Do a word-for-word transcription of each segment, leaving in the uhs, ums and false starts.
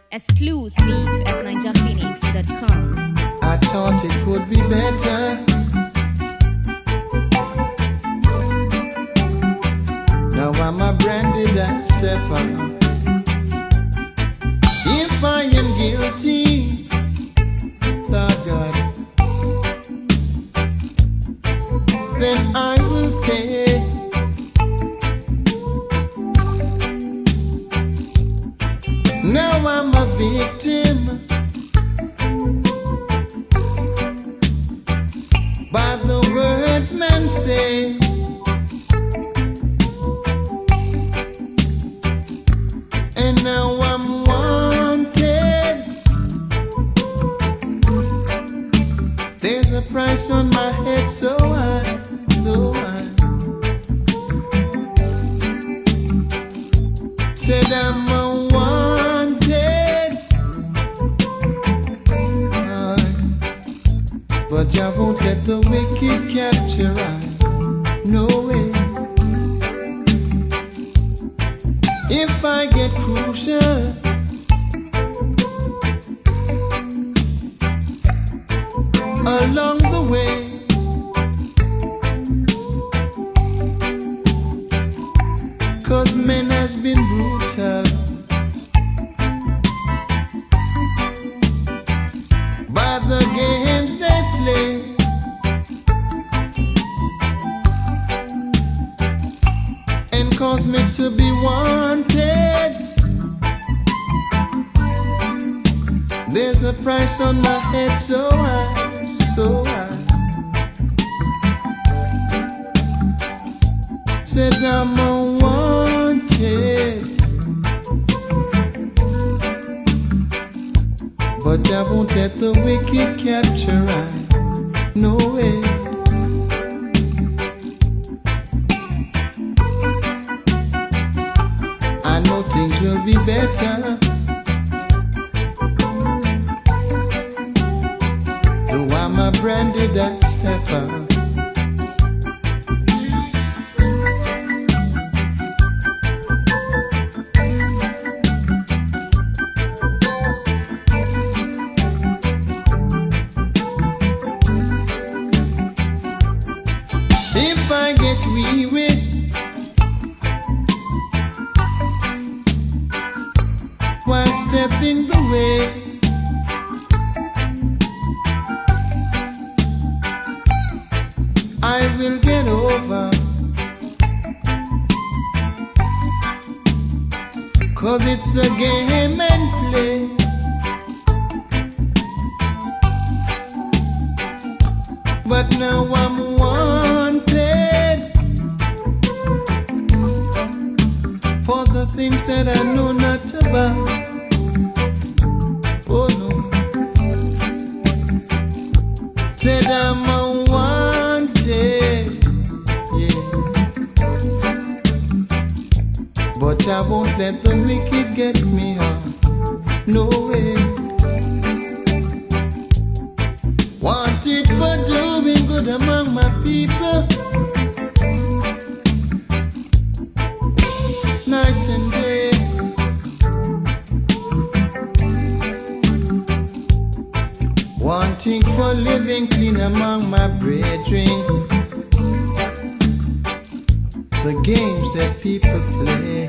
Exclusive at ninja phoenix dot com. I thought it would be better. Now I'm a branded and stepper. If I am guilty, Lord God, then I will pay. Now I'm a victim by the words men say. And now I'm wanted. There's a price on my head so high, so high. Said I'm a wanted, uh, but I won't let the wicked capture I. No way. If I get crucial, along the way, cause men has been brutal by the games they play. And cause me to be wanted. There's a price on my head so high, so high. Said I'm unwanted, but I won't let the wicked capture I. No way. I know things will be better. Though I'm a branded and stepper. If I get weary, while stepping the way, I will get over, cause it's a game and play. But now I'm wanted for the things that I know not about. Oh no. Said I'm unwanted, yeah, but I won't let the wicked get me out. No way. Wanted for doing good among my people, night and day. Wanting for living clean among my brethren. The games that people play.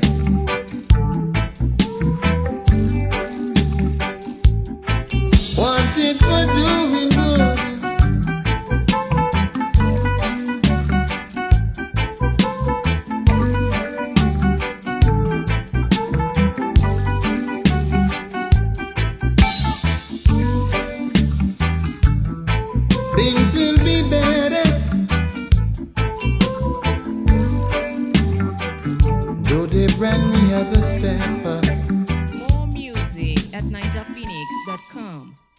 Wanted for doing good, things will be better. Though they brand me as a stepper. More music at ninja phoenix dot com.